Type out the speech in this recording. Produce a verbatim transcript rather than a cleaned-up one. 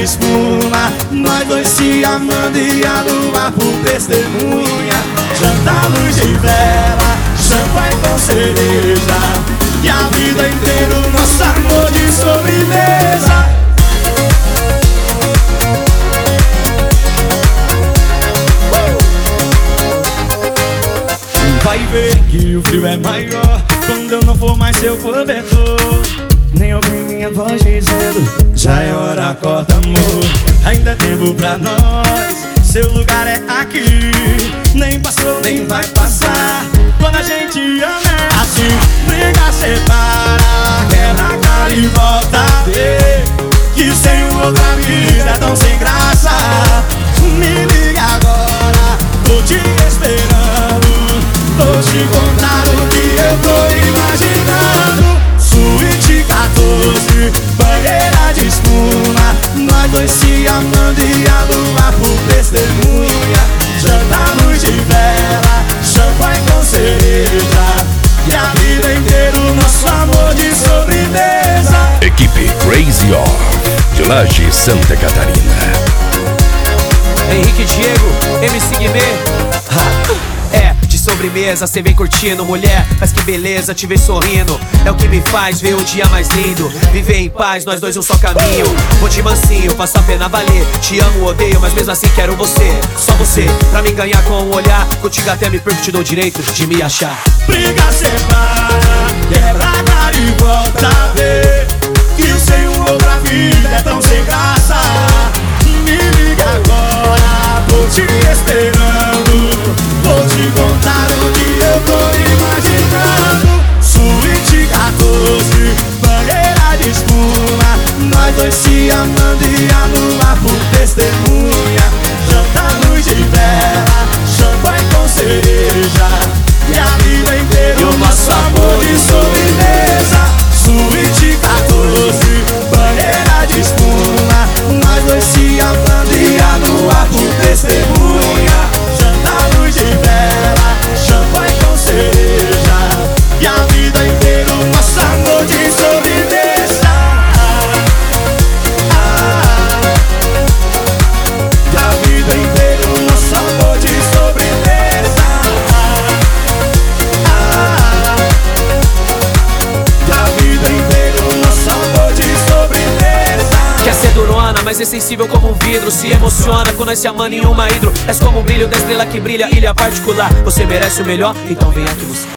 espuma, nós dois se amando e a lua por testemunha. Jantar, luz de vela, champanhe com cereja, e a vida inteira o nosso amor de sobremesa. Vai ver que o frio é maior quando eu não for mais seu cobertor. Nem ouvir minha voz dizendo já é hora, acorda amor. Ainda é tempo pra nós, seu lugar é aqui. Nem passou, nem vai passar. Quando a gente ama é assim. Briga, separa, quebra a cara e volta a ver que sem outra vida é tão sem graça. Me liga agora, tô te esperando. Vou te contar o que eu tô imaginando. Suíte quatorze, banheira de espuma, nós dois se amando e a lua por testemunha. Jantar, luz de vela, champanhe com cereja, e a vida inteira o nosso amor de sobremesa. Equipe Crazy Off, de Laje, Santa Catarina. Henrique Diego, M C Guimê. É, de sobremesa, cê vem curtindo, mulher, mas que beleza te ver sorrindo. É o que me faz ver o dia mais lindo. Viver em paz, nós dois um só caminho. Vou de mansinho, faço a pena valer. Te amo, odeio, mas mesmo assim quero você. Só você, pra me ganhar com um olhar. Contigo até me perco, te dou o direito de me achar. Briga, separa, quebra a cara e volta a ver que sem outra vida é tão sem graça. Me liga agora, tô te esperando. Vou te contar o que eu tô imaginando. Suíte quatorze, banheira de espuma, nós dois se amando e a lua por testemunha. Jantar, luz de vela, champanhe com cereja, e a vida inteira o nosso amor de sobremesa. Suíte quatorze, banheira de espuma, nós dois se amando e a lua por testemunha. Jantar, luz de vela, champanhe com cereja, e a vida inteira o nosso amor de sobremesa. E a vida inteira o nosso amor de sobremesa. E a vida inteira o nosso amor de sobremesa. Quer ser durona, mas é sensível como um vidro. Se emociona quando nós se amando em uma hidro. És como o brilho da estrela que brilha, ilha particular. Você merece o melhor, então vem aqui buscar.